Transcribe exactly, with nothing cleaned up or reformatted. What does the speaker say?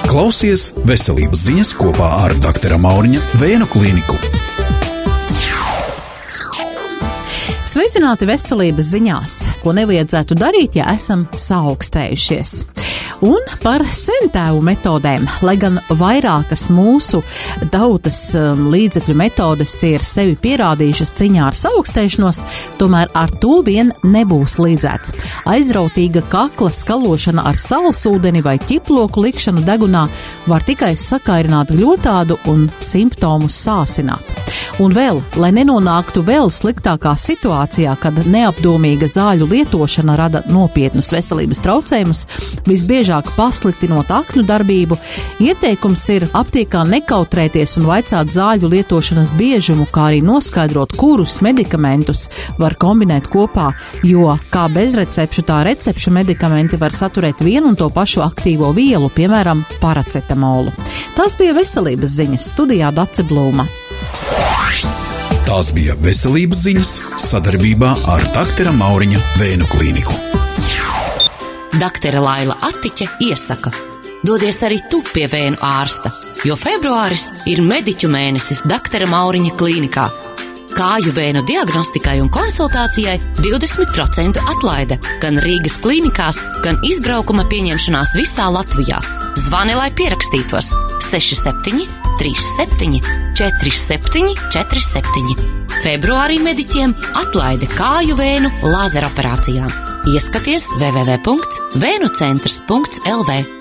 Klausies veselības ziņas kopā ar doktora Mauriņa Vēnu klīniku. Sveicināti veselības ziņās, ko nevajadzētu darīt, ja esam saaugstējušies. Un par sentēvu metodēm, lai gan vairākas mūsu tautas um, līdzekļu metodes ir sevi pierādījušas ciņā ar saaugstēšanos, tomēr ar to vien nebūs līdzēts. Aizrautīga kakla skalošana ar salsūdeni vai ķiploku likšanu degunā var tikai sakairināt gļotādu un simptomus sāsināt. Un vēl, lai nenonāktu vēl sliktākā situācijā, kad neapdomīga zāļu lietošana rada nopietnus veselības traucējumus, visbiežāk pasliktinot aknu darbību, ieteikums ir aptiekā nekautrēties un vaicāt zāļu lietošanas biežumu, kā arī noskaidrot, kurus medikamentus var kombinēt kopā, jo kā bezrecepšu, tā recepšu medikamenti var saturēt vienu un to pašu aktīvo vielu, piemēram, paracetamolu. Tās bija veselības ziņas, studijā Dace Blūma. Tās bija veselības ziņas sadarbībā ar doktora Mauriņa Vēnu klīniku. Daktere Laila Attiķe iesaka: dodies arī tu pie vēnu ārsta, jo februāris ir mediķu mēnesis doktora Mauriņa klīnikā. Kāju vēnu diagnostikai un konsultācijai divdesmit procenti atlaide gan Rīgas klīnikās, gan izbraukuma pieņemšanās visā Latvijā. Zvani, lai pierakstītos seši septiņi trīs septiņi četri septiņi četri septiņi. Februārī mediķiem atlaide kāju vēnu lazeroperācijām. Ieskaties w w w punkts vēnucentrs punkts l v.